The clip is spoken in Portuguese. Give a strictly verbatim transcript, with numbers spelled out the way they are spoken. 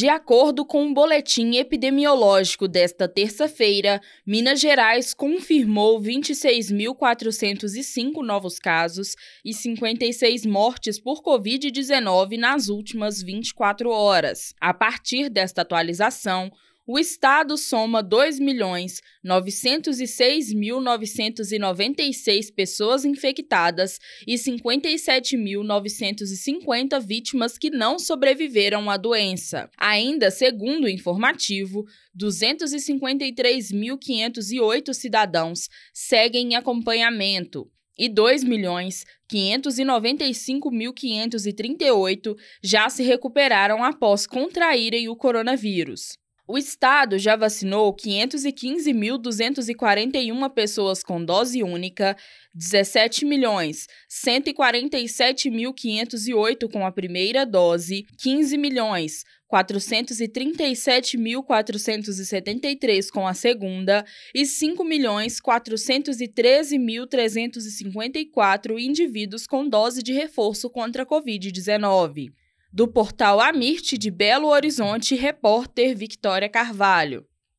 De acordo com o boletim epidemiológico desta terça-feira, Minas Gerais confirmou vinte e seis mil quatrocentos e cinco novos casos e cinquenta e seis mortes por covid dezenove nas últimas vinte e quatro horas. A partir desta atualização, o estado soma dois milhões novecentos e seis mil novecentos e noventa e seis pessoas infectadas e cinquenta e sete mil novecentos e cinquenta vítimas que não sobreviveram à doença. Ainda segundo o informativo, duzentos e cinquenta e três mil quinhentos e oito cidadãos seguem em acompanhamento e dois milhões quinhentos e noventa e cinco mil quinhentos e trinta e oito já se recuperaram após contraírem o coronavírus. O estado já vacinou quinhentos e quinze mil duzentos e quarenta e uma pessoas com dose única, dezessete milhões cento e quarenta e sete mil quinhentos e oito com a primeira dose, quinze milhões quatrocentos e trinta e sete mil quatrocentos e setenta e três com a segunda e cinco milhões quatrocentos e treze mil trezentos e cinquenta e quatro indivíduos com dose de reforço contra a covid dezenove. Do portal Amirte de Belo Horizonte, repórter Victória Carvalho.